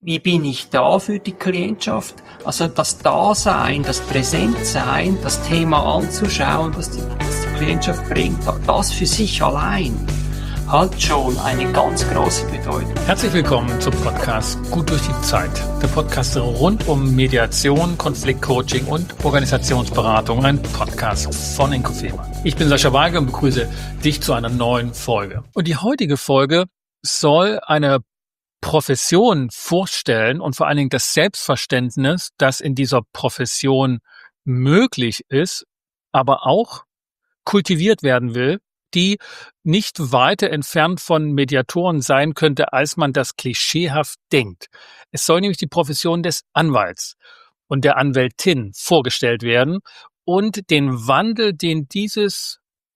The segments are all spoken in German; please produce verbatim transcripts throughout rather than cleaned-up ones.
Wie bin ich da für die Klientschaft? Also das Dasein, das Präsentsein, das Thema anzuschauen, das die, das die Klientschaft bringt, das für sich allein hat schon eine ganz große Bedeutung. Herzlich willkommen zum Podcast Gut durch die Zeit. Der Podcast rund um Mediation, Konfliktcoaching und Organisationsberatung. Ein Podcast von Inkofema. Ich bin Sascha Weige und begrüße dich zu einer neuen Folge. Und die heutige Folge soll eine Profession vorstellen und vor allen Dingen das Selbstverständnis, das in dieser Profession möglich ist, aber auch kultiviert werden will, die nicht weiter entfernt von Mediatoren sein könnte, als man das klischeehaft denkt. Es soll nämlich die Profession des Anwalts und der Anwältin vorgestellt werden und den Wandel, den dieses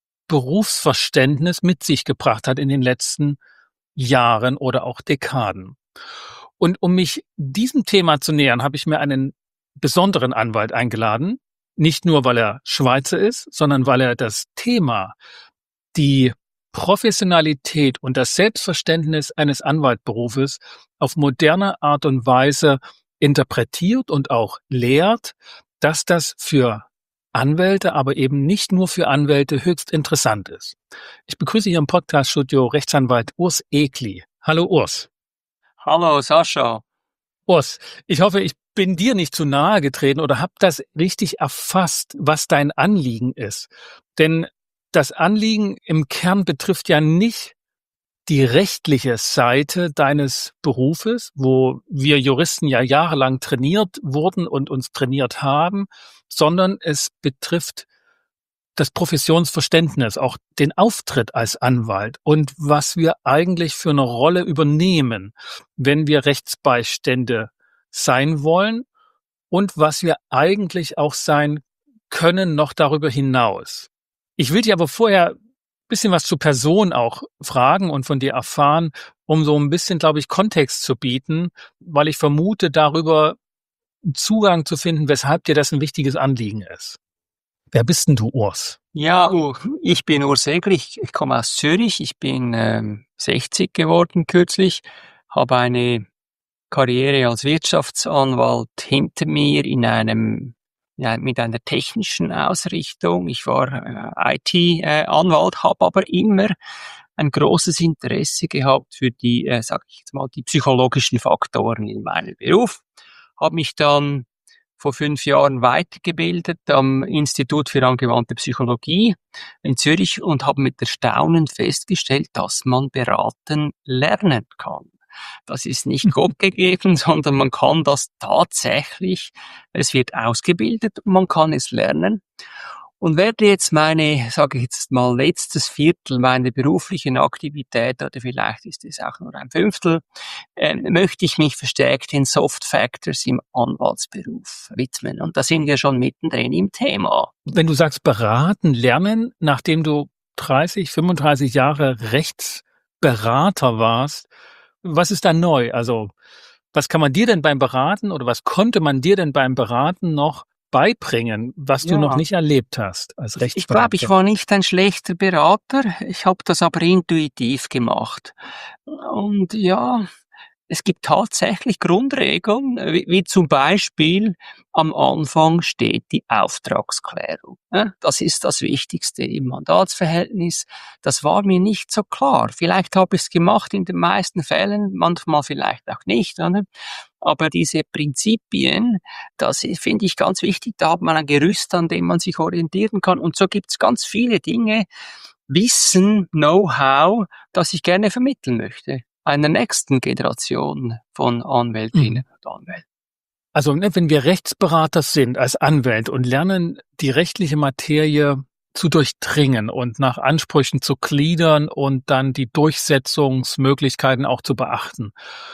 Berufsverständnis mit sich gebracht hat in den letzten Jahren oder auch Dekaden. Und um mich diesem Thema zu nähern, habe ich mir einen besonderen Anwalt eingeladen. Nicht nur, weil er Schweizer ist, sondern weil er das Thema, die Professionalität und das Selbstverständnis eines Anwaltberufes auf moderne Art und Weise interpretiert und auch lehrt, dass das für Anwälte, aber eben nicht nur für Anwälte höchst interessant ist. Ich begrüße hier im Podcast-Studio Rechtsanwalt Urs Ekli. Hallo Urs. Hallo Sascha. Urs, ich hoffe, ich bin dir nicht zu nahe getreten oder habe das richtig erfasst, was dein Anliegen ist. Denn das Anliegen im Kern betrifft ja nicht die rechtliche Seite deines Berufes, wo wir Juristen ja jahrelang trainiert wurden und uns trainiert haben, sondern es betrifft das Professionsverständnis, auch den Auftritt als Anwalt und was wir eigentlich für eine Rolle übernehmen, wenn wir Rechtsbeistände sein wollen und was wir eigentlich auch sein können noch darüber hinaus. Ich will dir aber vorher ein bisschen was zur Person auch fragen und von dir erfahren, um so ein bisschen, glaube ich, Kontext zu bieten, weil ich vermute, darüber einen Zugang zu finden, weshalb dir das ein wichtiges Anliegen ist. Wer bist denn du, Urs? Ja, ich bin Urs Ekli, ich, ich komme aus Zürich, ich bin ähm, sechzig geworden kürzlich, habe eine Karriere als Wirtschaftsanwalt hinter mir in einem ja, mit einer technischen Ausrichtung. Ich war äh, I T-Anwalt, äh, habe aber immer ein großes Interesse gehabt für die, äh, sag ich jetzt mal, die psychologischen Faktoren in meinem Beruf. Habe mich dann vor fünf Jahren weitergebildet am Institut für angewandte Psychologie in Zürich und habe mit Erstaunen festgestellt, dass man beraten lernen kann. Das ist nicht Gott gegeben, sondern man kann das tatsächlich, es wird ausgebildet, man kann es lernen. Und werde jetzt meine, sage ich jetzt mal, letztes Viertel meiner beruflichen Aktivität, oder vielleicht ist es auch nur ein Fünftel, äh, möchte ich mich verstärkt in Soft Factors im Anwaltsberuf widmen. Und da sind wir schon mittendrin im Thema. Wenn du sagst beraten, lernen, nachdem du dreißig, fünfunddreißig Jahre Rechtsberater warst, was ist da neu? Also, was kann man dir denn beim Beraten oder was konnte man dir denn beim Beraten noch beibringen, was Ja. du noch nicht erlebt hast als Rechtsberater? Ich glaube, ich war nicht ein schlechter Berater. Ich habe das aber intuitiv gemacht. Und ja, es gibt tatsächlich Grundregeln, wie, wie zum Beispiel am Anfang steht die Auftragsklärung. Ja, das ist das Wichtigste im Mandatsverhältnis. Das war mir nicht so klar. Vielleicht habe ich es gemacht in den meisten Fällen, manchmal vielleicht auch nicht. Oder? Aber diese Prinzipien, das finde ich ganz wichtig. Da hat man ein Gerüst, an dem man sich orientieren kann. Und so gibt es ganz viele Dinge, Wissen, Know-how, das ich gerne vermitteln möchte einer nächsten Generation von Anwältinnen und Anwälten. Also ne, wenn wir Rechtsberater sind als Anwälte und lernen, die rechtliche Materie zu durchdringen und nach Ansprüchen zu gliedern und dann die Durchsetzungsmöglichkeiten auch zu beachten.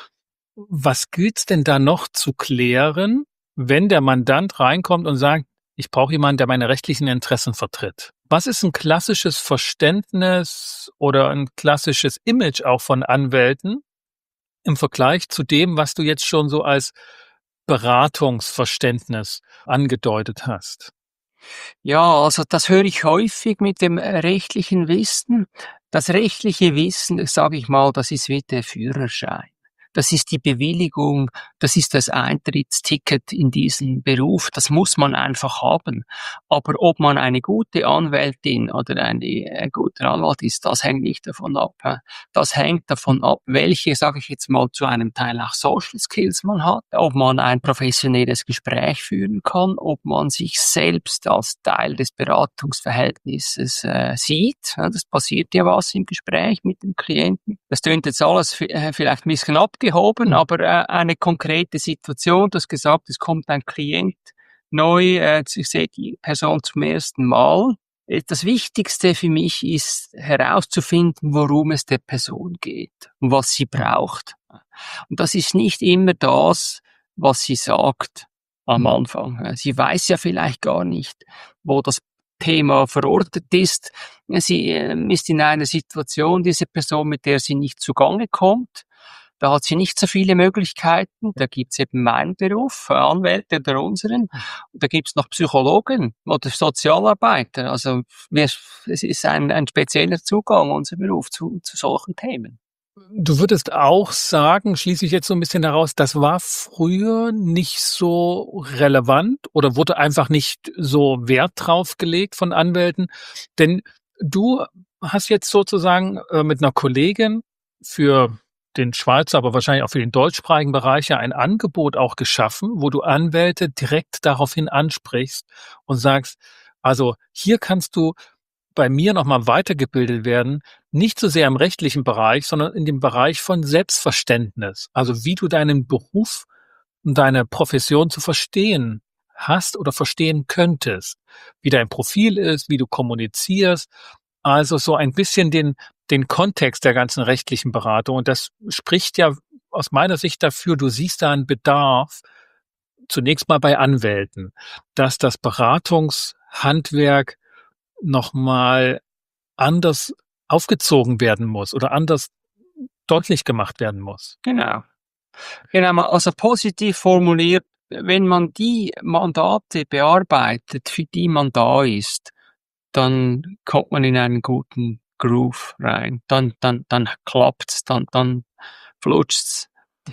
Was gilt's denn da noch zu klären, wenn der Mandant reinkommt und sagt, ich brauche jemanden, der meine rechtlichen Interessen vertritt? Was ist ein klassisches Verständnis oder ein klassisches Image auch von Anwälten im Vergleich zu dem, was du jetzt schon so als Beratungsverständnis angedeutet hast? Ja, also das höre ich häufig mit dem rechtlichen Wissen. Das rechtliche Wissen, das sage ich mal, das ist wie der Führerschein. das ist die Bewilligung, das ist das Eintrittsticket in diesen Beruf, das muss man einfach haben. Aber ob man eine gute Anwältin oder eine, ein guter Anwalt ist, das hängt nicht davon ab. Das hängt davon ab, welche, sage ich jetzt mal, zu einem Teil auch Social Skills man hat, ob man ein professionelles Gespräch führen kann, ob man sich selbst als Teil des Beratungsverhältnisses äh, sieht. Ja, das passiert ja was im Gespräch mit dem Klienten. Das tönt jetzt alles f- äh, vielleicht ein bisschen abgehoben, aber äh, eine konkrete Situation, das gesagt, es kommt ein Klient neu, äh, ich sehe die Person zum ersten Mal. Äh, Das Wichtigste für mich ist herauszufinden, worum es der Person geht und was sie braucht. Und das ist nicht immer das, was sie sagt am Anfang. Sie weiß ja vielleicht gar nicht, wo das Thema verortet ist. Sie ähm, ist in einer Situation, diese Person, mit der sie nicht zugange kommt. Da hat sie nicht so viele Möglichkeiten. Da gibt's eben meinen Beruf, äh, Anwälte oder unseren. Und da gibt's noch Psychologen oder Sozialarbeiter. Also wir, es ist ein, ein spezieller Zugang, unser Beruf, zu, zu solchen Themen. Du würdest auch sagen, schließe ich jetzt so ein bisschen heraus, das war früher nicht so relevant oder wurde einfach nicht so Wert drauf gelegt von Anwälten? Denn du hast jetzt sozusagen äh, mit einer Kollegin für den Schweizer, aber wahrscheinlich auch für den deutschsprachigen Bereich ja ein Angebot auch geschaffen, wo du Anwälte direkt daraufhin ansprichst und sagst, also hier kannst du bei mir nochmal weitergebildet werden, nicht so sehr im rechtlichen Bereich, sondern in dem Bereich von Selbstverständnis. Also wie du deinen Beruf und deine Profession zu verstehen hast oder verstehen könntest. Wie dein Profil ist, wie du kommunizierst. Also so ein bisschen den, den Kontext der ganzen rechtlichen Beratung. Und das spricht ja aus meiner Sicht dafür, du siehst da einen Bedarf, zunächst mal bei Anwälten, dass das Beratungshandwerk nochmal anders aufgezogen werden muss oder anders deutlich gemacht werden muss. Genau. Genau, also positiv formuliert, wenn man die Mandate bearbeitet, für die man da ist, dann kommt man in einen guten Groove rein. Dann, dann, dann klappt's, dann, dann flutscht's.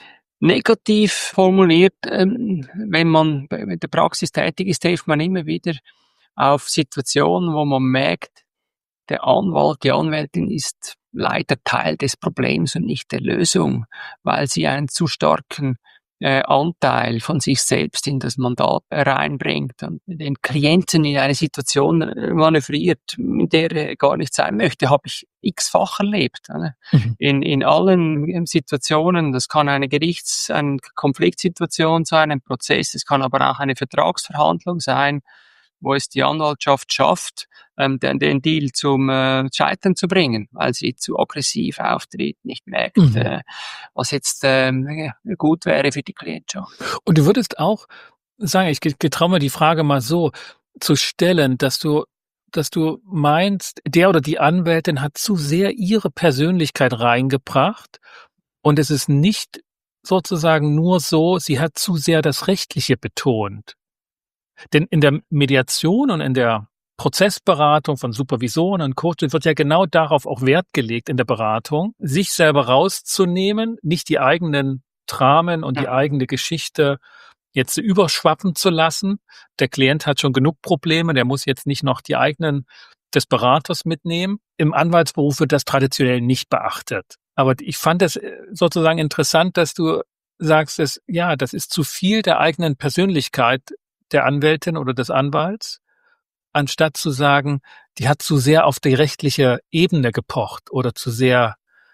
Negativ formuliert, ähm, wenn man bei- mit der Praxis tätig ist, trifft man immer wieder auf Situationen, wo man merkt, der Anwalt, die Anwältin ist leider Teil des Problems und nicht der Lösung, weil sie einen zu starken äh, Anteil von sich selbst in das Mandat reinbringt und den Klienten in eine Situation äh, manövriert, in der er gar nicht sein möchte, habe ich x-fach erlebt. Ne? Mhm. In, in allen ähm, Situationen, das kann eine Gerichts-, eine Konfliktsituation sein, ein Prozess, es kann aber auch eine Vertragsverhandlung sein, wo es die Anwaltschaft schafft, ähm, den, den Deal zum äh, Scheitern zu bringen, weil sie zu aggressiv auftritt, nicht merkt, Mhm. äh, was jetzt ähm, ja, gut wäre für die Klientschaft. Und du würdest auch sagen, ich getraue mir die Frage mal so zu stellen, dass du, dass du meinst, der oder die Anwältin hat zu sehr ihre Persönlichkeit reingebracht und es ist nicht sozusagen nur so, sie hat zu sehr das Rechtliche betont. Denn in der Mediation und in der Prozessberatung von Supervisoren und Coaches wird ja genau darauf auch Wert gelegt in der Beratung, sich selber rauszunehmen, nicht die eigenen Dramen und die Ja. eigene Geschichte jetzt überschwappen zu lassen. Der Klient hat schon genug Probleme, der muss jetzt nicht noch die eigenen des Beraters mitnehmen. Im Anwaltsberuf wird das traditionell nicht beachtet. Aber ich fand es sozusagen interessant, dass du sagst, dass, ja, das ist zu viel der eigenen Persönlichkeit der Anwältin oder des Anwalts, anstatt zu sagen, die hat zu sehr auf die rechtliche Ebene gepocht oder zu sehr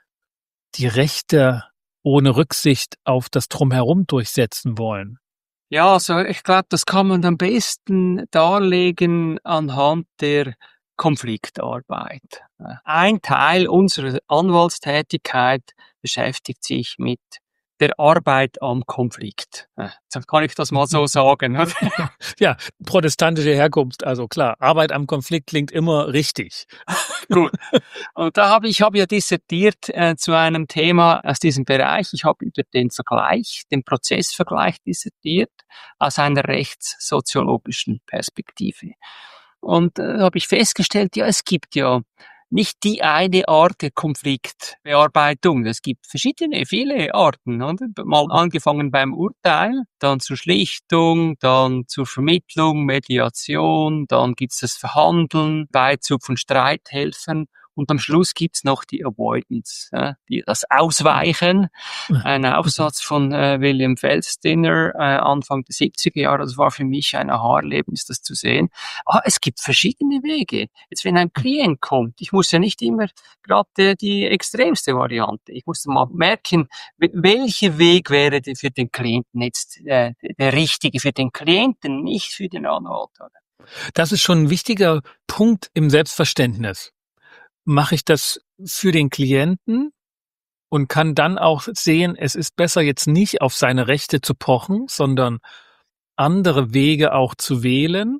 die Rechte ohne Rücksicht auf das Drumherum durchsetzen wollen. Ja, also ich glaube, das kann man am besten darlegen anhand der Konfliktarbeit. Ein Teil unserer Anwaltstätigkeit beschäftigt sich mit der Arbeit am Konflikt. Jetzt kann ich das mal so sagen. Ja, protestantische Herkunft, also klar, Arbeit am Konflikt klingt immer richtig. Gut. Und da habe ich habe ja dissertiert äh, zu einem Thema aus diesem Bereich. Ich habe über den Vergleich, den Prozessvergleich dissertiert aus einer rechtssoziologischen Perspektive. Und äh, habe ich festgestellt, ja, es gibt ja nicht die eine Art der Konfliktbearbeitung. Es gibt verschiedene, viele Arten, oder? Mal angefangen beim Urteil, dann zur Schlichtung, dann zur Vermittlung, Mediation, dann gibt's das Verhandeln, Beizug von Streithelfern. Und am Schluss gibt's noch die Avoidance, ja, die, das Ausweichen. Ein Aufsatz von äh, William Felstiner, äh, Anfang der siebziger Jahre, das war für mich ein Aha-Erlebnis, das zu sehen. Ah, es gibt verschiedene Wege. Jetzt, wenn ein Klient kommt, ich muss ja nicht immer gerade die extremste Variante. Ich muss mal merken, welcher Weg wäre für den Klienten jetzt äh, der richtige für den Klienten, nicht für den Anwalt. Oder? Das ist schon ein wichtiger Punkt im Selbstverständnis. Mache ich das für den Klienten und kann dann auch sehen, es ist besser jetzt nicht auf seine Rechte zu pochen, sondern andere Wege auch zu wählen?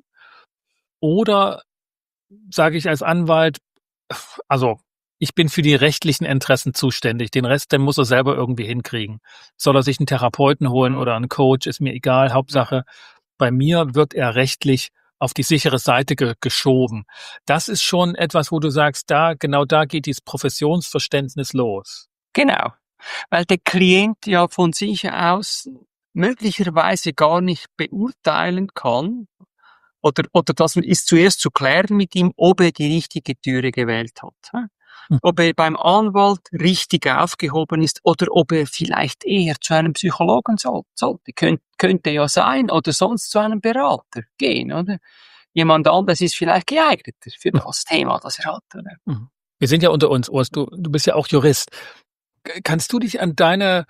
Oder sage ich als Anwalt, also ich bin für die rechtlichen Interessen zuständig, den Rest, den muss er selber irgendwie hinkriegen. Soll er sich einen Therapeuten holen oder einen Coach, ist mir egal, Hauptsache, bei mir wird er rechtlich auf die sichere Seite ge- geschoben. Das ist schon etwas, wo du sagst, da, genau da geht dieses Professionsverständnis los. Genau, weil der Klient ja von sich aus möglicherweise gar nicht beurteilen kann, oder, oder das ist zuerst zu klären mit ihm, ob er die richtige Türe gewählt hat. Hm. Ob er beim Anwalt richtig aufgehoben ist oder ob er vielleicht eher zu einem Psychologen soll, sollte. Könnt, könnte ja sein, oder sonst zu einem Berater gehen, oder? Jemand anderes ist vielleicht geeigneter für das Thema, das er hat, oder? Wir sind ja unter uns, Urs, du, du bist ja auch Jurist. Kannst du dich an deine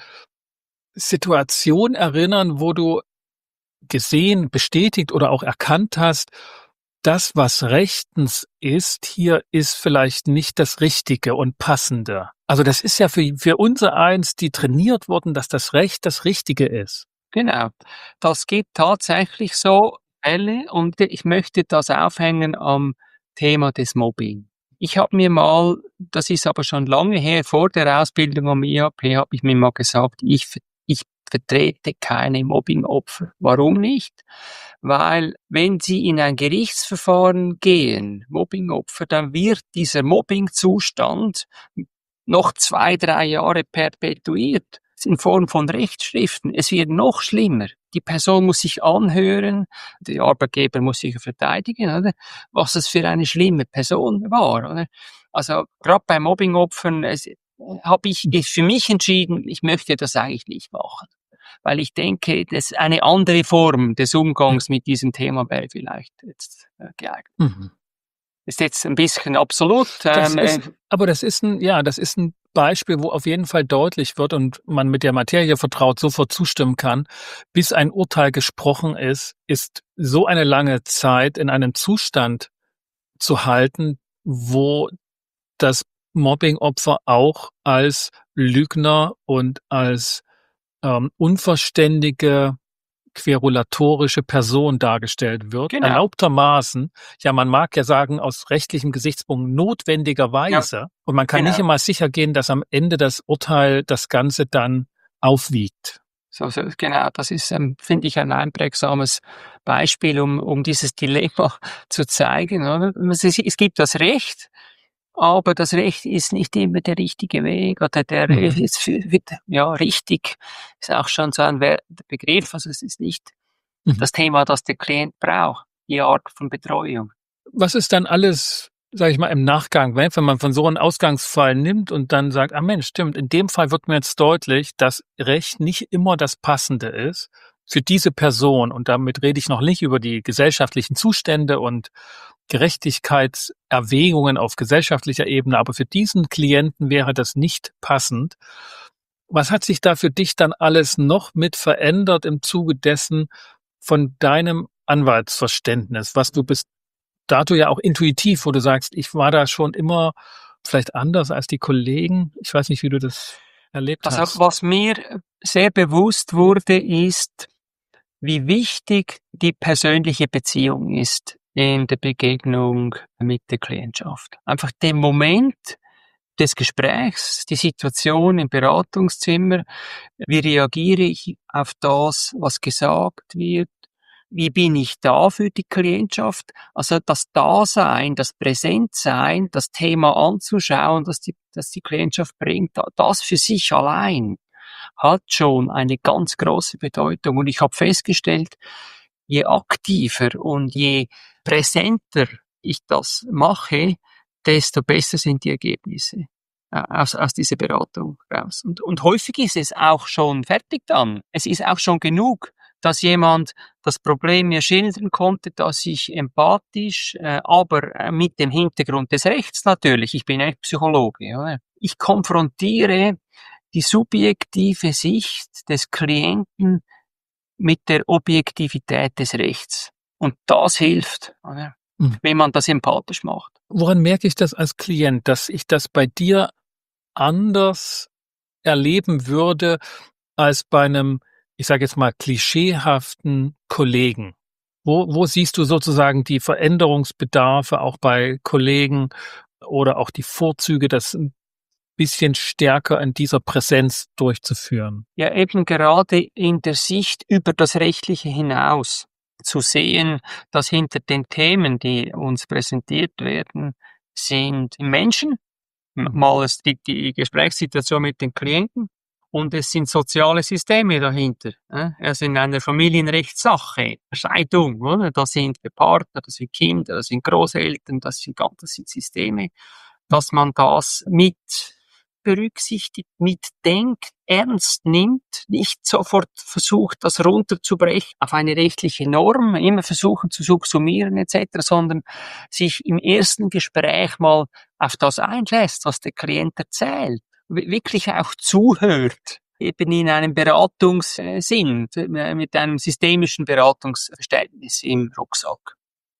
Situation erinnern, wo du gesehen, bestätigt oder auch erkannt hast, das, was rechtens ist, hier ist vielleicht nicht das Richtige und Passende. Also das ist ja für, für unser eins, die trainiert wurden, dass das Recht das Richtige ist. Genau. Das gibt tatsächlich so Fälle und ich möchte das aufhängen am Thema des Mobbing. Ich habe mir mal, das ist aber schon lange her, vor der Ausbildung am I A P, habe ich mir mal gesagt, ich, ich vertrete keine Mobbing-Opfer. Warum nicht? Weil wenn Sie in ein Gerichtsverfahren gehen, Mobbing-Opfer, dann wird dieser Mobbing-Zustand noch zwei, drei Jahre perpetuiert in Form von Rechtsschriften. Es wird noch schlimmer. Die Person muss sich anhören, der Arbeitgeber muss sich verteidigen, oder? Was es für eine schlimme Person war, oder? Also gerade bei Mobbingopfern habe ich für mich entschieden, ich möchte das eigentlich nicht machen, weil ich denke, dass eine andere Form des Umgangs mit diesem Thema wäre vielleicht jetzt äh, geeignet. Mhm. Ist jetzt ein bisschen absolut. Das Ähm, ist, aber das ist ein, ja, das ist ein Beispiel, wo auf jeden Fall deutlich wird und man mit der Materie vertraut sofort zustimmen kann, bis ein Urteil gesprochen ist, ist so eine lange Zeit in einem Zustand zu halten, wo das Mobbingopfer auch als Lügner und als ähm, unverständige, querulatorische Person dargestellt wird, Genau. Erlaubtermaßen, ja, man mag ja sagen, aus rechtlichem Gesichtspunkt notwendigerweise. Ja. Und man kann genau. nicht immer sicher gehen, dass am Ende das Urteil das Ganze dann aufwiegt. So, so, genau, das ist, ähm, finde ich, ein einprägsames Beispiel, um, um dieses Dilemma zu zeigen. Oder? Es, es gibt das Recht, aber das Recht ist nicht immer der richtige Weg, oder der mhm. ist für, ja, richtig, ist auch schon so ein Begriff, also es ist nicht mhm. das Thema, das der Klient braucht, die Art von Betreuung. Was ist dann alles, sage ich mal, im Nachgang, wenn man von so einem Ausgangsfall nimmt und dann sagt, ah Mensch, stimmt, in dem Fall wird mir jetzt deutlich, dass Recht nicht immer das Passende ist für diese Person, und damit rede ich noch nicht über die gesellschaftlichen Zustände und Gerechtigkeitserwägungen auf gesellschaftlicher Ebene, aber für diesen Klienten wäre das nicht passend. Was hat sich da für dich dann alles noch mit verändert im Zuge dessen von deinem Anwaltsverständnis, was du bis dato ja auch intuitiv, wo du sagst, ich war da schon immer vielleicht anders als die Kollegen? Ich weiß nicht, wie du das erlebt also, hast. Was mir sehr bewusst wurde, ist, wie wichtig die persönliche Beziehung ist in der Begegnung mit der Klientschaft. Einfach der Moment des Gesprächs, die Situation im Beratungszimmer, wie reagiere ich auf das, was gesagt wird, Wie bin ich da für die Klientschaft? Also das Dasein, das Präsentsein, das Thema anzuschauen, das die, das die Klientschaft bringt, das für sich allein hat schon eine ganz große Bedeutung. Und ich habe festgestellt, je aktiver und je präsenter ich das mache, desto besser sind die Ergebnisse äh, aus, aus dieser Beratung raus. Und, und häufig ist es auch schon fertig dann. Es ist auch schon genug, dass jemand das Problem mir schildern konnte, dass ich empathisch, äh, aber äh, mit dem Hintergrund des Rechts natürlich, ich bin echt Psychologe, oder? Ich konfrontiere die subjektive Sicht des Klienten mit der Objektivität des Rechts. Und das hilft, oder? Mhm. Wenn man das empathisch macht. Woran merke ich das als Klient, dass ich das bei dir anders erleben würde als bei einem, ich sage jetzt mal, klischeehaften Kollegen? Wo, wo siehst du sozusagen die Veränderungsbedarfe auch bei Kollegen oder auch die Vorzüge, das ein bisschen stärker in dieser Präsenz durchzuführen? Ja, eben gerade in der Sicht über das Rechtliche hinaus zu sehen, dass hinter den Themen, die uns präsentiert werden, sind Menschen. Mal ist die, die Gesprächssituation mit den Klienten und es sind soziale Systeme dahinter. Also in einer Familienrechtssache, Scheidung, oder? Das sind Partner, das sind Kinder, das sind Großeltern, das sind das sind Systeme, dass man das mit berücksichtigt, mitdenkt, ernst nimmt, nicht sofort versucht, das runterzubrechen auf eine rechtliche Norm, immer versuchen zu subsumieren et cetera, sondern sich im ersten Gespräch mal auf das einlässt, was der Klient erzählt, wirklich auch zuhört, eben in einem Beratungssinn, mit einem systemischen Beratungsverständnis im Rucksack.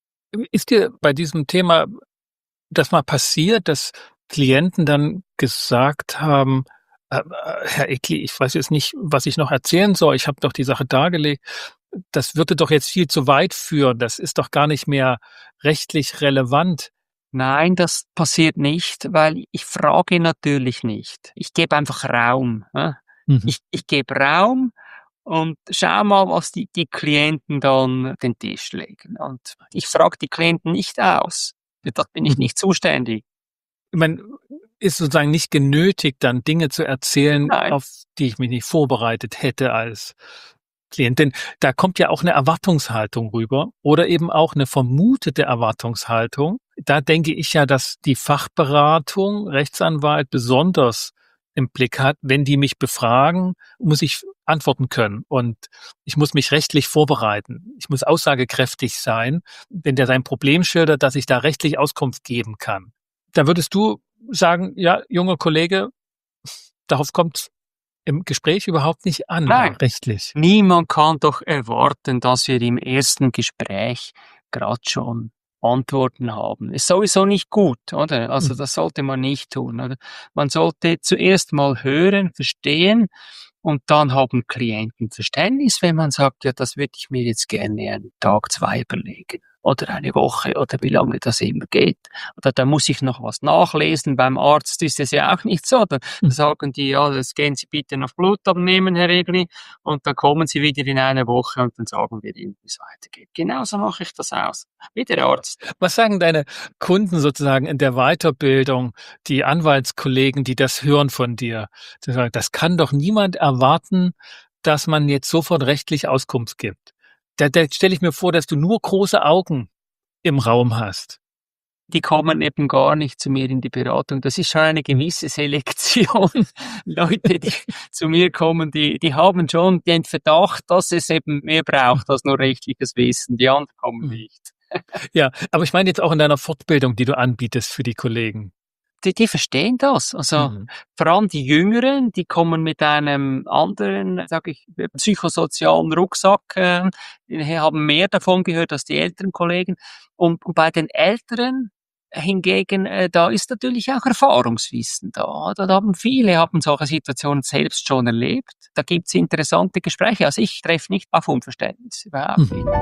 Ist dir bei diesem Thema das mal passiert, dass Klienten dann gesagt haben, äh, Herr Eckli, ich weiß jetzt nicht, was ich noch erzählen soll, ich habe doch die Sache dargelegt, das würde doch jetzt viel zu weit führen, das ist doch gar nicht mehr rechtlich relevant. Nein, das passiert nicht, weil ich frage natürlich nicht. Ich gebe einfach Raum. Ja? Mhm. Ich, ich gebe Raum und schau mal, was die, die Klienten dann auf den Tisch legen. Und ich frage die Klienten nicht aus. Das bin ich nicht zuständig. Man ist sozusagen nicht genötigt, dann Dinge zu erzählen, Nein. auf die ich mich nicht vorbereitet hätte als Klient. Denn da kommt ja auch eine Erwartungshaltung rüber oder eben auch eine vermutete Erwartungshaltung. Da denke ich ja, dass die Fachberatung, Rechtsanwalt besonders im Blick hat. Wenn die mich befragen, muss ich antworten können und ich muss mich rechtlich vorbereiten. Ich muss aussagekräftig sein, wenn der sein Problem schildert, dass ich da rechtlich Auskunft geben kann. Da würdest du sagen, ja, junger Kollege, darauf kommt im Gespräch überhaupt nicht an, Nein, rechtlich. Niemand kann doch erwarten, dass wir im ersten Gespräch gerade schon Antworten haben. Ist sowieso nicht gut, oder? Also das sollte man nicht tun, oder? Man sollte zuerst mal hören, verstehen und dann haben Klienten Verständnis, wenn man sagt, ja, das würde ich mir jetzt gerne einen Tag, zwei überlegen. Oder eine Woche oder wie lange das immer geht. Oder da muss ich noch was nachlesen. Beim Arzt ist es ja auch nicht so. Da sagen die, ja, das gehen Sie bitte noch Blut abnehmen, Herr Regli. Und dann kommen Sie wieder in einer Woche und dann sagen wir Ihnen, wie es weitergeht. Genauso mache ich das aus. Wie der Arzt. Was sagen deine Kunden sozusagen in der Weiterbildung, die Anwaltskollegen, die das hören von dir? Das kann doch niemand erwarten, dass man jetzt sofort rechtlich Auskunft gibt. Da, da stelle ich mir vor, dass du nur große Augen im Raum hast. Die kommen eben gar nicht zu mir in die Beratung. Das ist schon eine gewisse Selektion. Leute, die zu mir kommen, die, die haben schon den Verdacht, dass es eben mehr braucht als nur rechtliches Wissen. Die anderen kommen nicht. Ja, aber ich meine jetzt auch in deiner Fortbildung, die du anbietest für die Kollegen. Die, die verstehen das. Also mhm. vor allem die Jüngeren, die kommen mit einem anderen, sage ich, psychosozialen Rucksack, äh, die haben mehr davon gehört als die älteren Kollegen. Und, und bei den Älteren hingegen, äh, da ist natürlich auch Erfahrungswissen da. Da haben viele haben solche Situationen selbst schon erlebt. Da gibt's interessante Gespräche. Also ich treffe nicht auf Unverständnis, überhaupt nicht. Mhm.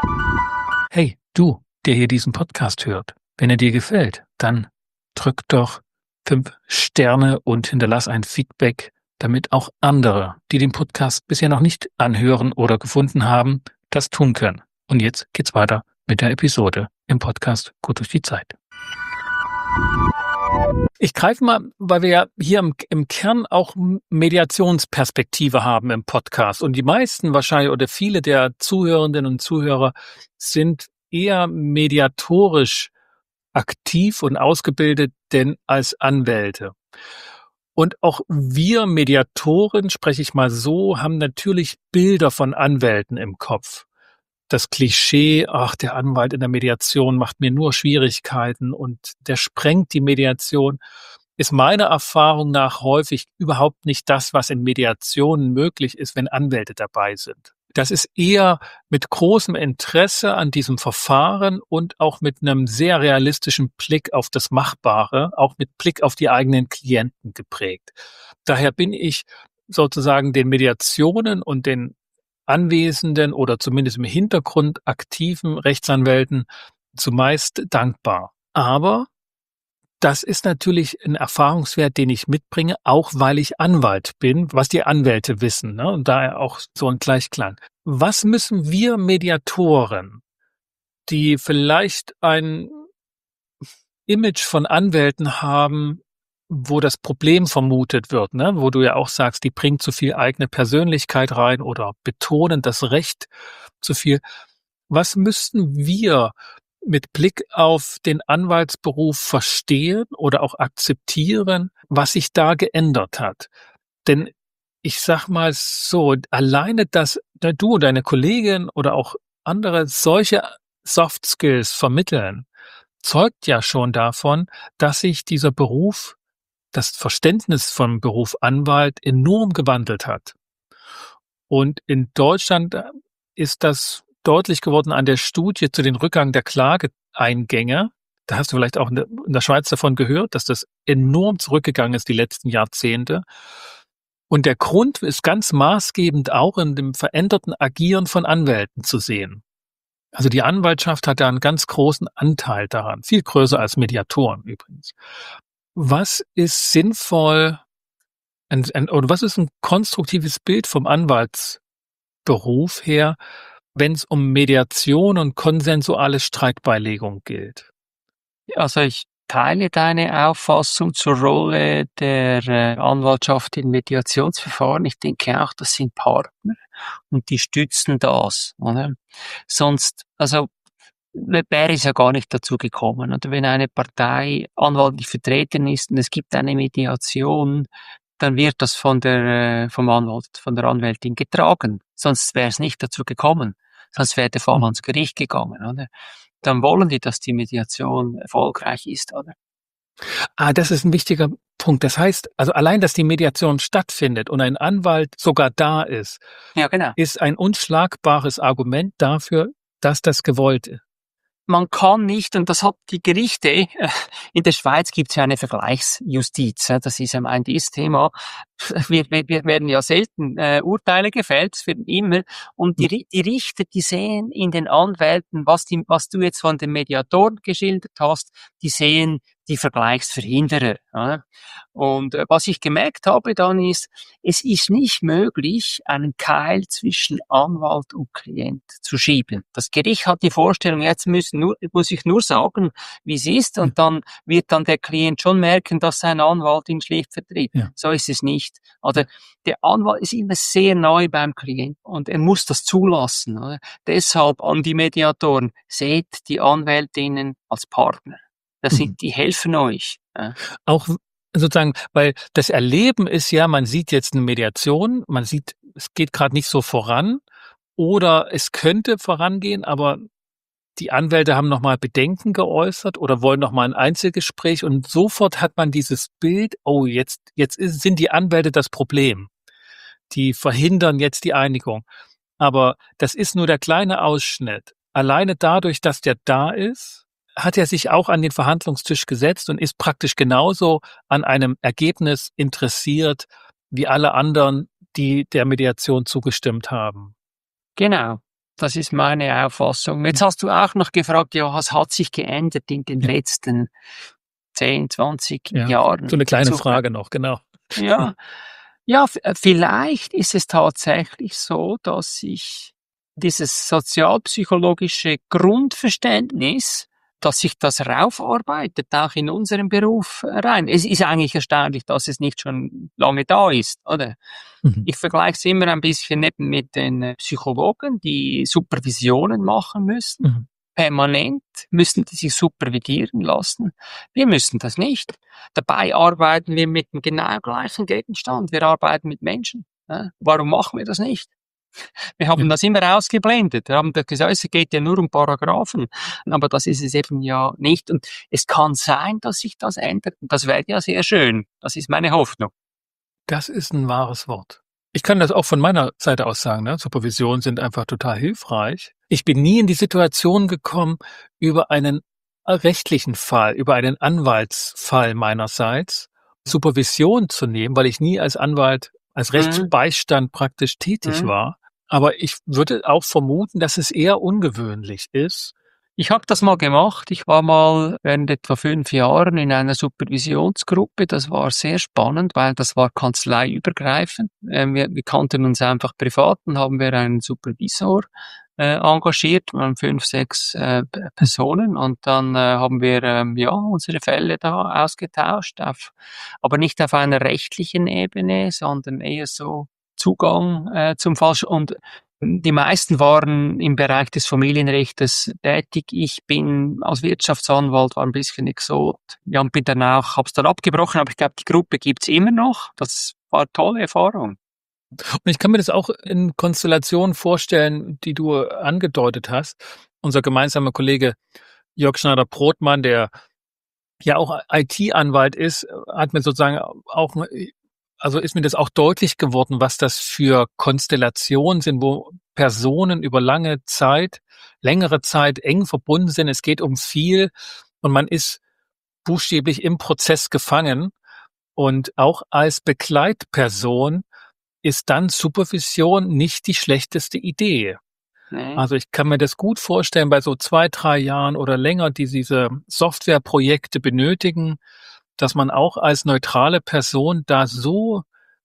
Hey, du, der hier diesen Podcast hört, wenn er dir gefällt, dann drück doch fünf Sterne und hinterlass ein Feedback, damit auch andere, die den Podcast bisher noch nicht anhören oder gefunden haben, das tun können. Und jetzt geht's weiter mit der Episode im Podcast Gut durch die Zeit. Ich greife mal, weil wir ja hier im, im Kern auch Mediationsperspektive haben im Podcast. Und die meisten wahrscheinlich oder viele der Zuhörerinnen und Zuhörer sind eher mediatorisch aktiv und ausgebildet denn als Anwälte. Und auch wir Mediatoren, spreche ich mal so, haben natürlich Bilder von Anwälten im Kopf. Das Klischee, ach, der Anwalt in der Mediation macht mir nur Schwierigkeiten und der sprengt die Mediation, ist meiner Erfahrung nach häufig überhaupt nicht das, was in Mediationen möglich ist, wenn Anwälte dabei sind. Das ist eher mit großem Interesse an diesem Verfahren und auch mit einem sehr realistischen Blick auf das Machbare, auch mit Blick auf die eigenen Klienten geprägt. Daher bin ich sozusagen den Mediationen und den anwesenden oder zumindest im Hintergrund aktiven Rechtsanwälten zumeist dankbar. Aber das ist natürlich ein Erfahrungswert, den ich mitbringe, auch weil ich Anwalt bin, was die Anwälte wissen, ne? Und daher auch so ein Gleichklang. Was müssen wir Mediatoren, die vielleicht ein Image von Anwälten haben, wo das Problem vermutet wird, ne? Wo du ja auch sagst, die bringen zu viel eigene Persönlichkeit rein oder betonen das Recht zu viel. Was müssten wir mit Blick auf den Anwaltsberuf verstehen oder auch akzeptieren, was sich da geändert hat? Denn ich sag mal so, alleine, dass du und deine Kollegin oder auch andere solche Soft Skills vermitteln, zeugt ja schon davon, dass sich dieser Beruf, das Verständnis vom Beruf Anwalt enorm gewandelt hat. Und in Deutschland ist das deutlich geworden an der Studie zu den Rückgang der Klageeingänge. Da hast du vielleicht auch in der, in der Schweiz davon gehört, dass das enorm zurückgegangen ist die letzten Jahrzehnte. Und der Grund ist ganz maßgebend auch in dem veränderten Agieren von Anwälten zu sehen. Also die Anwaltschaft hat da einen ganz großen Anteil daran, viel größer als Mediatoren übrigens. Was ist sinnvoll ein, ein, oder was ist ein konstruktives Bild vom Anwaltsberuf her, wenn es um Mediation und konsensuale Streitbeilegung gilt? Also ich teile deine Auffassung zur Rolle der äh, Anwaltschaft in Mediationsverfahren. Ich denke auch, das sind Partner und die stützen das, oder? Sonst, also wäre es ja gar nicht dazu gekommen. Oder wenn eine Partei anwaltlich vertreten ist und es gibt eine Mediation, dann wird das von der, äh, vom Anwalt, von der Anwältin getragen. Sonst wäre es nicht dazu gekommen. Sonst wäre der Fall ans Gericht gegangen, oder? Dann wollen die, dass die Mediation erfolgreich ist, oder? Ah, das ist ein wichtiger Punkt. Das heißt, also allein, dass die Mediation stattfindet und ein Anwalt sogar da ist, Ja, genau. ist ein unschlagbares Argument dafür, dass das gewollt ist. Man kann nicht, und das hat die Gerichte, äh, in der Schweiz gibt es ja eine Vergleichsjustiz, äh, das ist ja mein dieses Thema. Wir, wir, wir werden ja selten äh, Urteile gefällt, es werden immer, und die, Ri- die Richter, die sehen in den Anwälten, was, die, was du jetzt von den Mediatoren geschildert hast, die sehen die Vergleichsverhinderer. Oder? Und äh, was ich gemerkt habe dann ist, es ist nicht möglich, einen Keil zwischen Anwalt und Klient zu schieben. Das Gericht hat die Vorstellung, jetzt müssen nur, muss ich nur sagen, wie es ist, und dann wird dann der Klient schon merken, dass sein Anwalt ihn schlicht vertritt. Ja. So ist es nicht. Also der Anwalt ist immer sehr neu beim Klienten und er muss das zulassen. Oder? Deshalb an die Mediatoren, seht die Anwältinnen als Partner. Das sind, Mhm. die helfen euch. Ja. Auch sozusagen, weil das Erleben ist ja, man sieht jetzt eine Mediation, man sieht, es geht gerade nicht so voran oder es könnte vorangehen, aber die Anwälte haben nochmal Bedenken geäußert oder wollen nochmal ein Einzelgespräch und sofort hat man dieses Bild, oh, jetzt, jetzt ist, sind die Anwälte das Problem. Die verhindern jetzt die Einigung. Aber das ist nur der kleine Ausschnitt. Alleine dadurch, dass der da ist, hat er sich auch an den Verhandlungstisch gesetzt und ist praktisch genauso an einem Ergebnis interessiert wie alle anderen, die der Mediation zugestimmt haben. Genau. Das ist meine Auffassung. Jetzt hast du auch noch gefragt, ja, was hat sich geändert in den Ja. letzten zehn, zwanzig Ja, Jahren? so eine kleine So- Frage noch, genau. Ja, ja, f- äh, vielleicht ist es tatsächlich so, dass sich dieses sozialpsychologische Grundverständnis, dass sich das raufarbeitet, auch in unseren Beruf rein. Es ist eigentlich erstaunlich, dass es nicht schon lange da ist, oder? Mhm. Ich vergleiche es immer ein bisschen eben mit den Psychologen, die Supervisionen machen müssen. Mhm. Permanent müssen die sich supervidieren lassen. Wir müssen das nicht. Dabei arbeiten wir mit dem genau gleichen Gegenstand. Wir arbeiten mit Menschen. Ja? Warum machen wir das nicht? Wir haben Ja. das immer ausgeblendet. Wir haben gesagt, es geht ja nur um Paragraphen. Aber das ist es eben ja nicht. Und es kann sein, dass sich das ändert. Und das wäre ja sehr schön. Das ist meine Hoffnung. Das ist ein wahres Wort. Ich kann das auch von meiner Seite aus sagen, ne? Supervisionen sind einfach total hilfreich. Ich bin nie in die Situation gekommen, über einen rechtlichen Fall, über einen Anwaltsfall meinerseits Supervision zu nehmen, weil ich nie als Anwalt, als Rechtsbeistand praktisch tätig Mhm. war. Aber ich würde auch vermuten, dass es eher ungewöhnlich ist. Ich habe das mal gemacht. Ich war mal während etwa fünf Jahren in einer Supervisionsgruppe. Das war sehr spannend, weil das war kanzleiübergreifend. Ähm, wir, wir kannten uns einfach privat und haben wir einen Supervisor äh, engagiert, wir waren fünf, sechs äh, Personen und dann äh, haben wir ähm, ja unsere Fälle da ausgetauscht, auf, aber nicht auf einer rechtlichen Ebene, sondern eher so Zugang äh, zum Fall. Und die meisten waren im Bereich des Familienrechts tätig. Ich bin als Wirtschaftsanwalt war ein bisschen Exot. Ja, und bin dann auch, hab's dann abgebrochen, aber ich glaube, die Gruppe gibt's immer noch. Das war eine tolle Erfahrung. Und ich kann mir das auch in Konstellationen vorstellen, die du angedeutet hast. Unser gemeinsamer Kollege Jörg Schneider-Brotmann, der ja auch I T-Anwalt ist, hat mir sozusagen auch, also ist mir das auch deutlich geworden, was das für Konstellationen sind, wo Personen über lange Zeit, längere Zeit eng verbunden sind. Es geht um viel und man ist buchstäblich im Prozess gefangen. Und auch als Begleitperson ist dann Supervision nicht die schlechteste Idee. Nee. Also ich kann mir das gut vorstellen, bei so zwei, drei Jahren oder länger, die diese Softwareprojekte benötigen, dass man auch als neutrale Person da so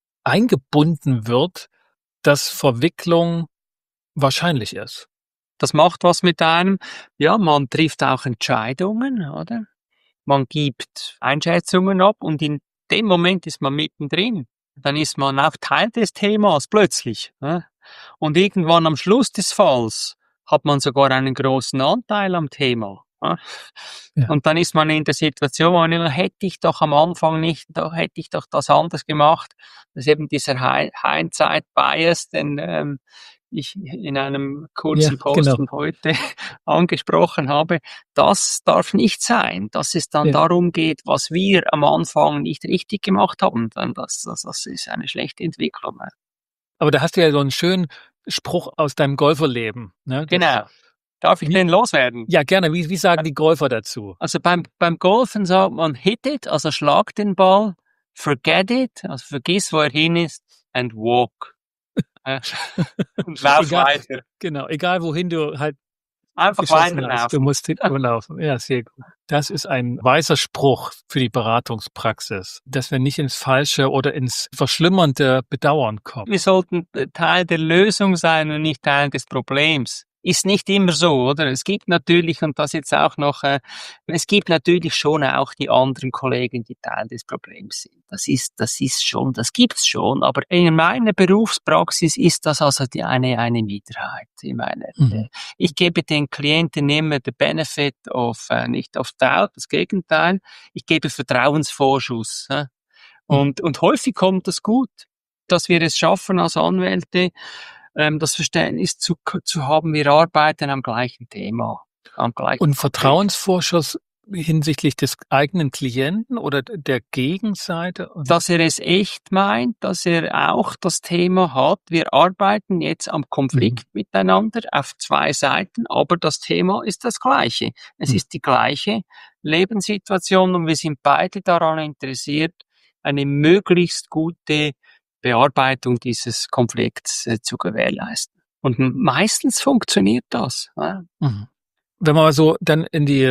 eingebunden wird, dass Verwicklung wahrscheinlich ist. Das macht was mit einem. Ja, man trifft auch Entscheidungen, oder? Man gibt Einschätzungen ab und in dem Moment ist man mittendrin. Dann ist man auch Teil des Themas plötzlich. Ja? Und irgendwann am Schluss des Falls hat man sogar einen großen Anteil am Thema. Ja? Ja. Und dann ist man in der Situation, wo man immer, hätte ich doch am Anfang nicht, da hätte ich doch das anders gemacht. Das ist eben dieser Hindsight-Bias, den ähm, ich in einem kurzen Ja, Post genau. heute angesprochen habe. Das darf nicht sein, dass es dann Ja. darum geht, was wir am Anfang nicht richtig gemacht haben. Dann das, das, das ist eine schlechte Entwicklung. Aber da hast du ja so einen schönen Spruch aus deinem Golferleben. Ne? Das, Genau. Darf ich Wie- den loswerden? Ja, gerne. Wie, wie sagen die Golfer dazu? Also beim, beim Golfen sagt man hit it, also schlag den Ball, forget it, also vergiss, wo er hin ist, and walk. Äh, und lauf Egal. weiter. Genau, egal wohin du halt Einfach geschossen hast, weiterlaufen. du musst hinten laufen. Ja, sehr gut. Das ist ein weiser Spruch für die Beratungspraxis, dass wir nicht ins Falsche oder ins verschlimmernde Bedauern kommen. Wir sollten Teil der Lösung sein und nicht Teil des Problems. Ist nicht immer so, oder? Es gibt natürlich, und das jetzt auch noch, äh, es gibt natürlich schon auch die anderen Kollegen, die Teil des Problems sind. Das ist, das ist schon, das gibt's schon. Aber in meiner Berufspraxis ist das also die eine, eine Minderheit. Ich meine, Mhm. ich gebe den Klienten immer the benefit of, äh, nicht of doubt, das Gegenteil. Ich gebe Vertrauensvorschuss. Äh? Und, und häufig kommt das gut, dass wir es schaffen als Anwälte, ähm, das Verständnis zu, zu haben, wir arbeiten am gleichen Thema. Am gleichen Und Vertrauensvorschuss hinsichtlich des eigenen Klienten oder der Gegenseite? Dass er es echt meint, dass er auch das Thema hat, wir arbeiten jetzt am Konflikt mhm. miteinander auf zwei Seiten, aber das Thema ist das gleiche. Es mhm. ist die gleiche Lebenssituation und wir sind beide daran interessiert, eine möglichst gute Bearbeitung dieses Konflikts äh, zu gewährleisten. Und meistens funktioniert das. Ja. Mhm. Wenn man so dann in die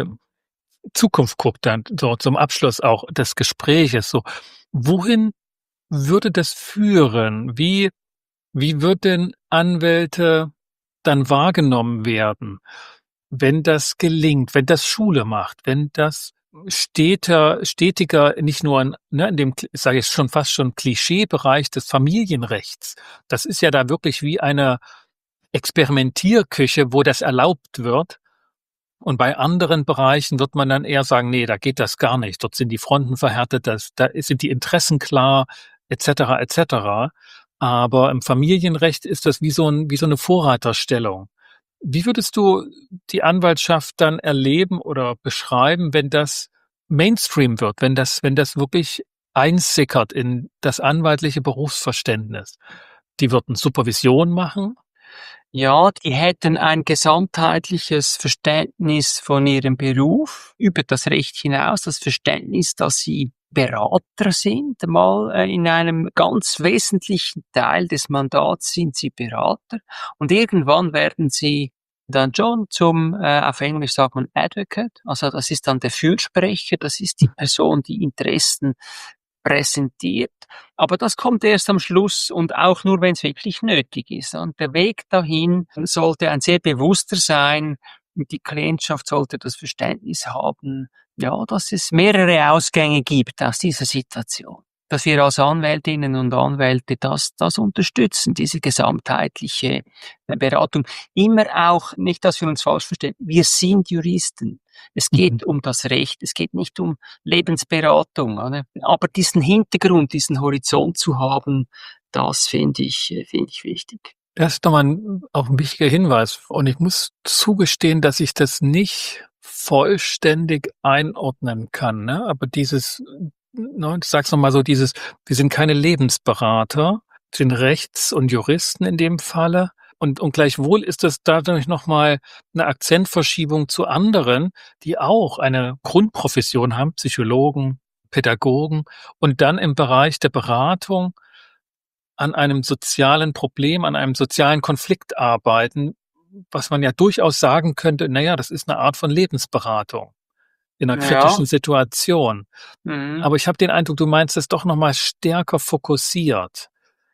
Zukunft guckt, dann so zum Abschluss auch des Gespräches, so, wohin würde das führen? Wie, wie würden Anwälte dann wahrgenommen werden, wenn das gelingt, wenn das Schule macht, wenn das steter, stetiger, nicht nur in, ne, in dem, ich sage jetzt schon fast schon Klischeebereich des Familienrechts, das ist ja da wirklich wie eine Experimentierküche, wo das erlaubt wird. Und bei anderen Bereichen wird man dann eher sagen, nee, da geht das gar nicht. Dort sind die Fronten verhärtet, das, da sind die Interessen klar, et cetera, et cetera. Aber im Familienrecht ist das wie so ein, wie so eine Vorreiterstellung. Wie würdest du die Anwaltschaft dann erleben oder beschreiben, wenn das Mainstream wird, wenn das, wenn das wirklich einsickert in das anwaltliche Berufsverständnis? Die würden Supervision machen. Ja, die hätten ein gesamtheitliches Verständnis von ihrem Beruf über das Recht hinaus, das Verständnis, dass sie Berater sind, mal äh, in einem ganz wesentlichen Teil des Mandats sind sie Berater und irgendwann werden sie dann schon zum, äh, auf Englisch sagt man Advocate, also das ist dann der Fürsprecher, das ist die Person, die Interessen präsentiert. Aber das kommt erst am Schluss und auch nur, wenn es wirklich nötig ist. Und der Weg dahin sollte ein sehr bewusster sein. Die Klientschaft sollte das Verständnis haben, ja, dass es mehrere Ausgänge gibt aus dieser Situation. Dass wir als Anwältinnen und Anwälte das, das unterstützen, diese gesamtheitliche Beratung. Immer auch, nicht, dass wir uns falsch verstehen, wir sind Juristen. Es geht mhm. um das Recht, es geht nicht um Lebensberatung. Oder? Aber diesen Hintergrund, diesen Horizont zu haben, das finde ich, finde ich wichtig. Das ist nochmal ein, auch ein wichtiger Hinweis. Und ich muss zugestehen, dass ich das nicht vollständig einordnen kann. Ne? Aber dieses, ne, ich sag's nochmal so, dieses, wir sind keine Lebensberater, sind Rechts- und Juristen in dem Falle. Und, und gleichwohl ist das dadurch nochmal eine Akzentverschiebung zu anderen, die auch eine Grundprofession haben, Psychologen, Pädagogen, und dann im Bereich der Beratung an einem sozialen Problem, an einem sozialen Konflikt arbeiten, was man ja durchaus sagen könnte, naja, das ist eine Art von Lebensberatung in einer Ja. kritischen Situation. Mhm. Aber ich habe den Eindruck, du meinst es doch nochmal stärker fokussiert.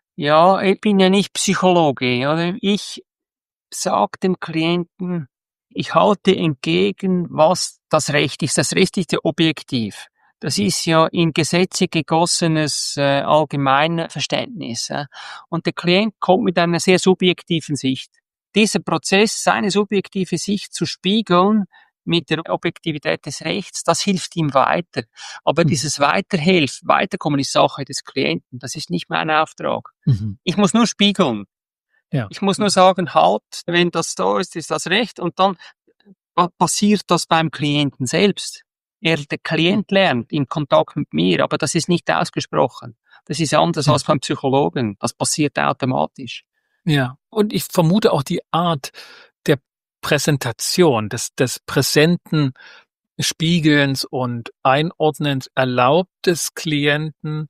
Ja, ich bin ja nicht Psychologe, oder? Ich sage dem Klienten, ich halte entgegen, was das Recht ist. Das Recht ist ja objektiv. Das ist ja in Gesetze gegossenes äh, Allgemeinverständnis. Äh. Und der Klient kommt mit einer sehr subjektiven Sicht. Dieser Prozess, seine subjektive Sicht zu spiegeln mit der Objektivität des Rechts, das hilft ihm weiter. Aber mhm. dieses Weiterhelfen, Weiterkommen ist Sache des Klienten. Das ist nicht mein Auftrag. Mhm. Ich muss nur spiegeln. Ja. Ich muss nur sagen, halt, wenn das da ist, ist das Recht. Und dann passiert das beim Klienten selbst. Er, der Klient lernt in Kontakt mit mir, aber das ist nicht ausgesprochen. Das ist anders ja. als beim Psychologen. Das passiert automatisch. Ja, und ich vermute auch die Art der Präsentation, des, des präsenten Spiegelns und Einordnens erlaubt des Klienten,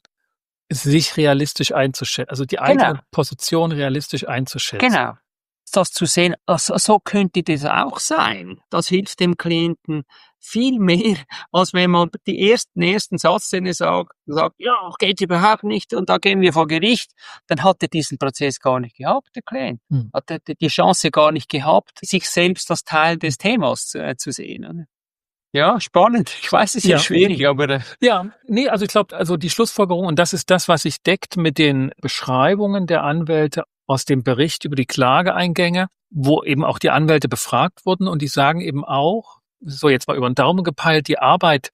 sich realistisch einzuschätzen, also die eigene genau. Position realistisch einzuschätzen. Genau. Das zu sehen, also so könnte das auch sein. Das hilft dem Klienten viel mehr, als wenn man die ersten, ersten Satz, den er sagt, sagt, ja, geht überhaupt nicht und da gehen wir vor Gericht, dann hat er diesen Prozess gar nicht gehabt, der Klient. Hm. Hat er die Chance gar nicht gehabt, sich selbst als Teil des Themas äh, zu sehen. Oder? Ja, spannend. Ich weiß, es ist ja schwierig, aber... Äh ja, nee, also ich glaube, also die Schlussfolgerung, und das ist das, was sich deckt mit den Beschreibungen der Anwälte aus dem Bericht über die Klageeingänge, wo eben auch die Anwälte befragt wurden und die sagen eben auch, so jetzt mal über den Daumen gepeilt, die Arbeit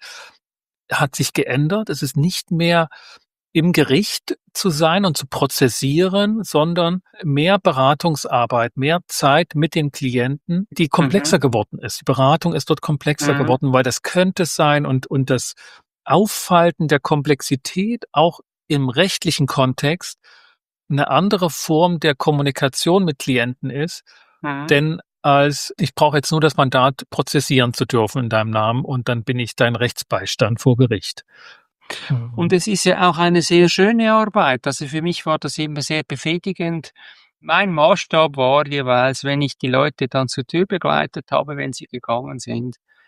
hat sich geändert. Es ist nicht mehr im Gericht zu sein und zu prozessieren, sondern mehr Beratungsarbeit, mehr Zeit mit den Klienten, die komplexer mhm. geworden ist. Die Beratung ist dort komplexer mhm. geworden, weil das könnte es sein und, und das Auffalten der Komplexität auch im rechtlichen Kontext eine andere Form der Kommunikation mit Klienten ist, mhm. denn als ich brauche jetzt nur das Mandat, prozessieren zu dürfen in deinem Namen und dann bin ich dein Rechtsbeistand vor Gericht. Und es ist ja auch eine sehr schöne Arbeit. Also für mich war das immer sehr befriedigend. Mein Maßstab war jeweils, wenn ich die Leute dann zur Tür begleitet habe, wenn sie gegangen sind,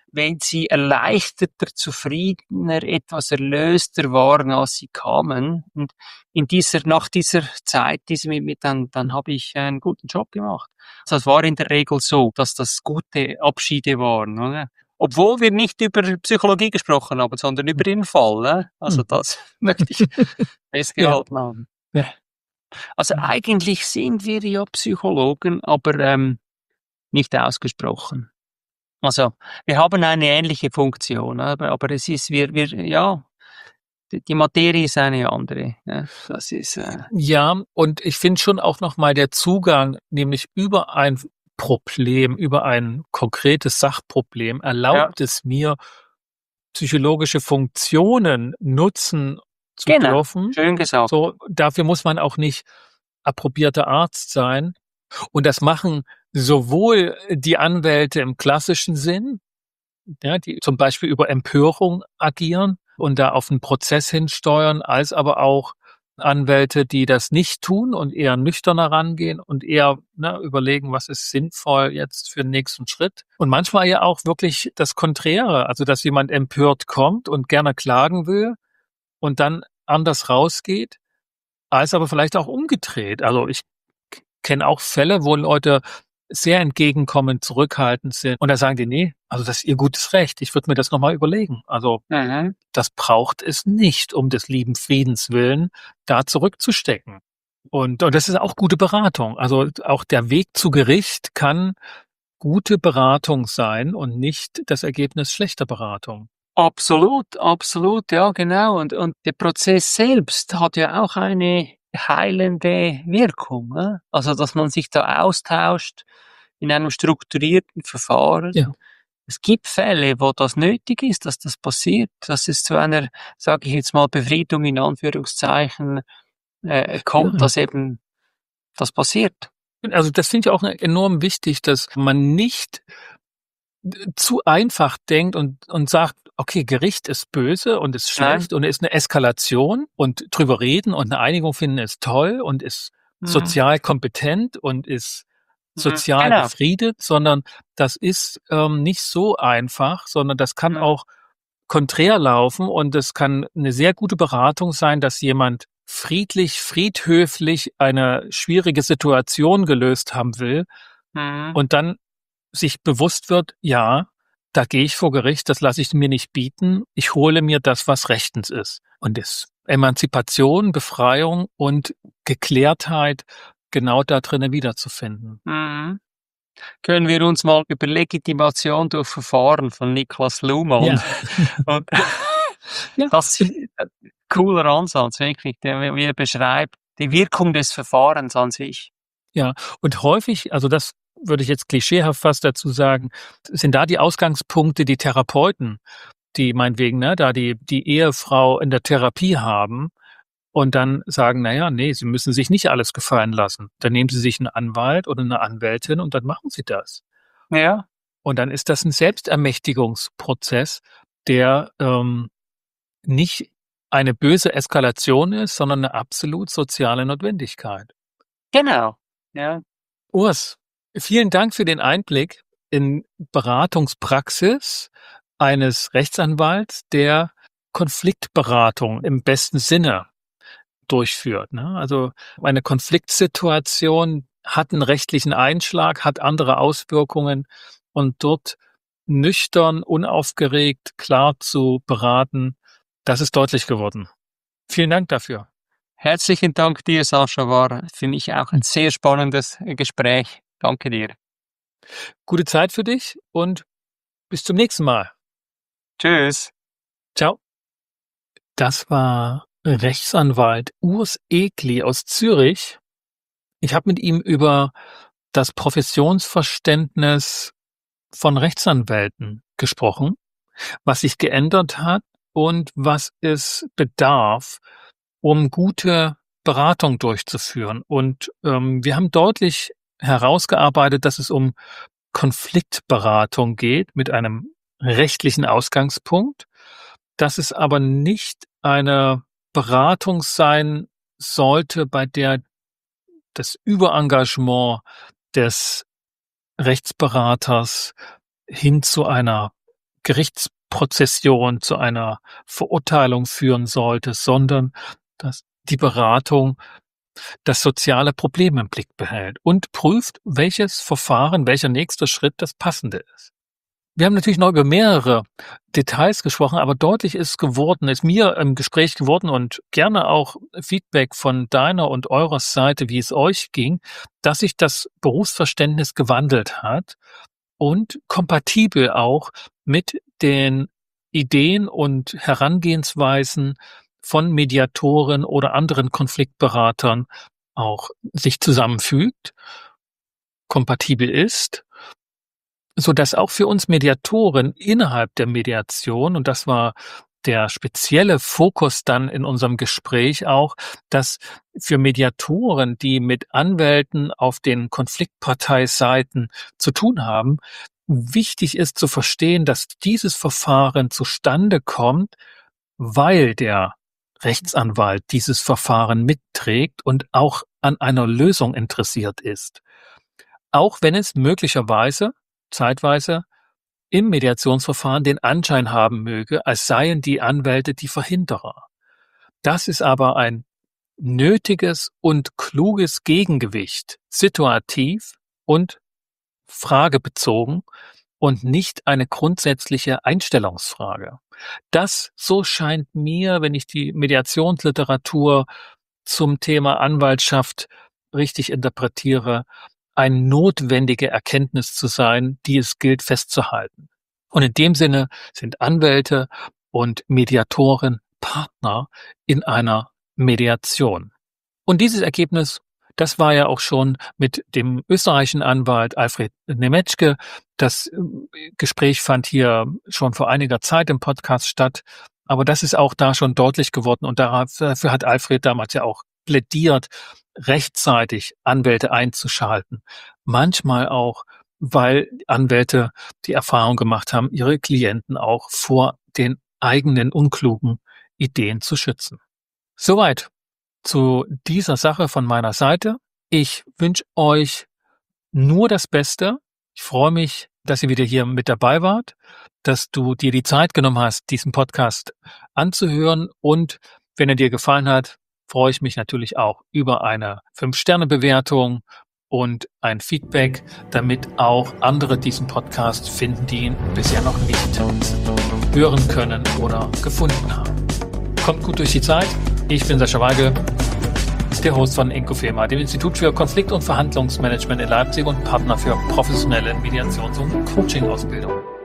wenn sie erleichterter, zufriedener, etwas erlöster waren, als sie kamen. Und in dieser, nach dieser Zeit, diese mit, mit dann, dann habe ich einen guten Job gemacht. Also es war in der Regel so, dass das gute Abschiede waren, oder? Obwohl wir nicht über Psychologie gesprochen haben, sondern über den Fall, ne? Also Mhm. das möchte ich festgehalten haben. Ja. Also Mhm. eigentlich sind wir ja Psychologen, aber ähm, nicht ausgesprochen. Also wir haben eine ähnliche Funktion, aber, aber es ist, wir, wir, ja, die, die Materie ist eine andere. Ja, das ist, äh, Ja, und ich finde schon auch nochmal der Zugang, nämlich über ein Problem, über ein konkretes Sachproblem, ja, erlaubt es mir, psychologische Funktionen nutzen zu genau, dürfen. schön gesagt. So, dafür muss man auch nicht approbierter Arzt sein. Und das machen sowohl die Anwälte im klassischen Sinn, ja, die zum Beispiel über Empörung agieren und da auf einen Prozess hinsteuern, als aber auch Anwälte, die das nicht tun und eher nüchterner rangehen und eher, ne, überlegen, was ist sinnvoll jetzt für den nächsten Schritt. Und manchmal ja auch wirklich das Konträre, also dass jemand empört kommt und gerne klagen will und dann anders rausgeht, als aber vielleicht auch umgedreht. Also ich k kenne auch Fälle, wo Leute sehr entgegenkommend, zurückhaltend sind und da sagen die: „Ne, also das ist Ihr gutes Recht. Ich würde mir das noch mal überlegen." Also, Mhm. das braucht es nicht, um des lieben Friedens willen, da zurückzustecken. Und und das ist auch gute Beratung. Also, auch der Weg zu Gericht kann gute Beratung sein und nicht das Ergebnis schlechter Beratung. Absolut, absolut, ja, genau. Und, und der Prozess selbst hat ja auch eine heilende Wirkung, ne? Also, dass man sich da austauscht in einem strukturierten Verfahren. Ja, Es gibt Fälle, wo das nötig ist, dass das passiert, dass es zu einer, sage ich jetzt mal, Befriedung in Anführungszeichen äh, kommt, ja. dass eben das passiert. Also, das finde ich auch enorm wichtig, dass man nicht zu einfach denkt und und sagt: „Okay, Gericht ist böse und ist Nein? schlecht und ist 'ne Eskalation und drüber reden und 'ne Einigung finden ist toll und ist Mhm. sozial kompetent und ist Mhm. sozial Genau. befriedet", sondern das ist, ähm, nicht so einfach, sondern das kann Mhm. auch konträr laufen und es kann 'ne sehr gute Beratung sein, dass jemand friedlich, friedhöflich eine schwierige Situation gelöst haben will Mhm. und dann sich bewusst wird, ja, da gehe ich vor Gericht, das lasse ich mir nicht bieten. Ich hole mir das, was rechtens ist. Und ist Emanzipation, Befreiung und Geklärtheit genau da drinnen wiederzufinden. Mhm. Können wir uns mal über Legitimation durch Verfahren von Niklas Luhmann Ja, und ja, das ist ein cooler Ansatz, wirklich, der wie er beschreibt die Wirkung des Verfahrens an sich. ja. Und häufig, also das würde ich jetzt klischeehaft fast dazu sagen, sind da die Ausgangspunkte die Therapeuten, die meinetwegen, ne, da die die Ehefrau in der Therapie haben und dann sagen: „Na ja, ne, Sie müssen sich nicht alles gefallen lassen." Dann nehmen Sie sich 'n Anwalt oder 'ne Anwältin und dann machen Sie das. Ja, Und dann ist das 'n Selbstermächtigungsprozess, der, ähm, nicht eine böse Eskalation ist, sondern 'ne absolut soziale Notwendigkeit. genau. Ja. Urs, vielen Dank für den Einblick in Beratungspraxis eines Rechtsanwalts, der Konfliktberatung im besten Sinne durchführt, ne? Also, eine Konfliktsituation hat 'n rechtlichen Einschlag, hat andere Auswirkungen und dort nüchtern, unaufgeregt, klar zu beraten, das ist deutlich geworden. Vielen Dank dafür. Herzlichen Dank dir, Sascha, war für mich auch ein sehr spannendes, äh, Gespräch. Danke dir. Gute Zeit für dich und bis zum nächsten Mal. Tschüss. Tschau. Das war Rechtsanwalt Urs Egli aus Zürich. Ich habe mit ihm über das Professionsverständnis von Rechtsanwälten gesprochen, was sich geändert hat und was es bedarf, um gute Beratung durchzuführen. Und ähm, wir haben deutlich herausgearbeitet, dass es um Konfliktberatung geht mit einem rechtlichen Ausgangspunkt, dass es aber nicht eine Beratung sein sollte, bei der das Überengagement des Rechtsberaters hin zu einer Gerichtsprozession zu einer Verurteilung führen sollte, sondern dass die Beratung das soziale Problem im Blick behält und prüft, welches Verfahren, welcher nächste Schritt das passende ist. Wir haben natürlich noch über mehrere Details gesprochen, aber deutlich ist geworden, ist mir im Gespräch geworden und gerne auch Feedback von deiner und eurer Seite, wie es euch ging, dass sich das Berufsverständnis gewandelt hat und kompatibel auch mit den Ideen und Herangehensweisen von Mediatoren oder anderen Konfliktberatern auch sich zusammenfügt, kompatibel ist, so dass auch für uns Mediatoren innerhalb der Mediation, und das war der spezielle Fokus dann in unserem Gespräch auch, dass für Mediatoren, die mit Anwälten auf den Konfliktparteiseiten zu tun haben, wichtig ist zu verstehen, dass dieses Verfahren zustande kommt, weil der Rechtsanwalt dieses Verfahren mitträgt und auch an einer Lösung interessiert ist. Auch wenn es möglicherweise zeitweise im Mediationsverfahren den Anschein haben möge, als seien die Anwälte die Verhinderer. Das ist aber ein nötiges und kluges Gegengewicht, situativ und fragebezogen und nicht eine grundsätzliche Einstellungsfrage. Das, so scheint mir, wenn ich die Mediationsliteratur zum Thema Anwaltschaft richtig interpretiere, eine notwendige Erkenntnis zu sein, die es gilt festzuhalten. Und in dem Sinne sind Anwälte und Mediatoren Partner in einer Mediation. Und dieses Ergebnis, das war ja auch schon mit dem österreichischen Anwalt Alfred Nemetschke. Das Gespräch fand hier schon vor einiger Zeit im Podcast statt, aber das ist auch da schon deutlich geworden und dafür hat Alfred damals ja auch plädiert, rechtzeitig Anwälte einzuschalten. Manchmal auch, weil Anwälte die Erfahrung gemacht haben, ihre Klienten auch vor den eigenen unklugen Ideen zu schützen. Soweit zu dieser Sache von meiner Seite. Ich wünsche euch nur das Beste. Ich freue mich, dass ihr wieder hier mit dabei wart, dass du dir die Zeit genommen hast, diesen Podcast anzuhören und wenn er dir gefallen hat, freue ich mich natürlich auch über eine fünf Sterne Bewertung und ein Feedback, damit auch andere diesen Podcast finden, die ihn bisher noch nicht hören können oder gefunden haben. Kommt gut durch die Zeit. Ich bin Sascha Weige, der Host von Inkofema, dem Institut für Konflikt- und Verhandlungsmanagement in Leipzig und Partner für professionelle Mediations- und Coaching-Ausbildung.